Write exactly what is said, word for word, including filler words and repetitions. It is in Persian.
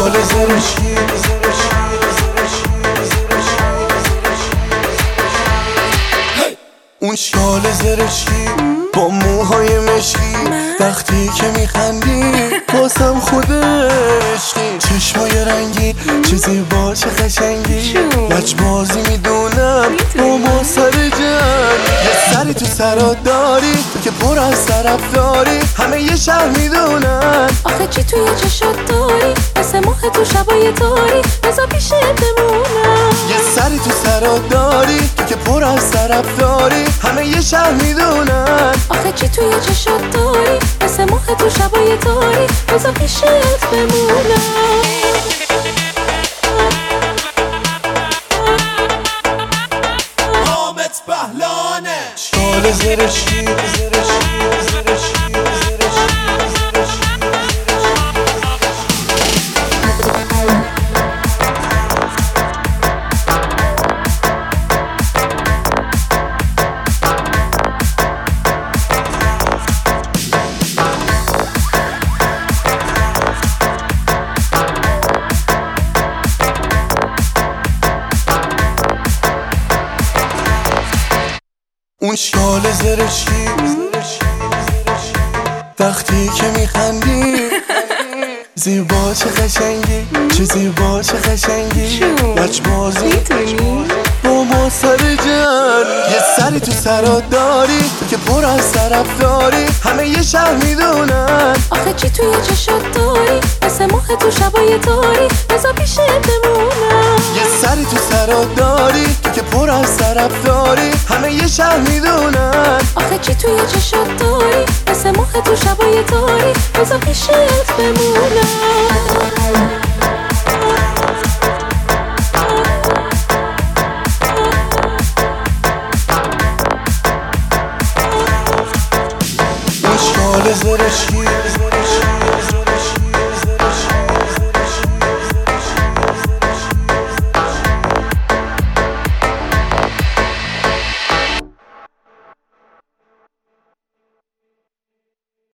شال زرشی اون شال زرشی با موهای مشکی وقتی که میخندی بازم خود عشقی چشمای رنگی چه زیبا چه قشنگی لجبازی میدونم با ما سر جنگ یه سری تو سرات داری تو که پر از طرف داری همه یه شهر میدونن آخه چی توی چشات داری مثل ماه تو شبای تاری بذار پیشت بمونم یه سری تو سرات داری تو که پر از طرف داری همه یه شهر میدونن آخه چی توی چشات داری مثل ماه تو شبای تاری بذار پیشت بمونم حامد بهلانه شال زرشی زرشی زرشی اون شال زرشی وقتی که میخندی زیبا چه قشنگی چه زیبا چه قشنگی لجبازی با ما سر جنگ یه سری تو سرات داری تو که پر از طرف داری همه یه شهر میدونن آخه چی توی چشات داری مثل ماه تو شبای تاری بذار پیشت بمونم یه سری تو سرات داری تو که پر از طرف داری همه یه شهر میدونن آخه چی توی چشات داری مثل ماه تو شبای تاری بذار پیشت بمونم اون شال زرشی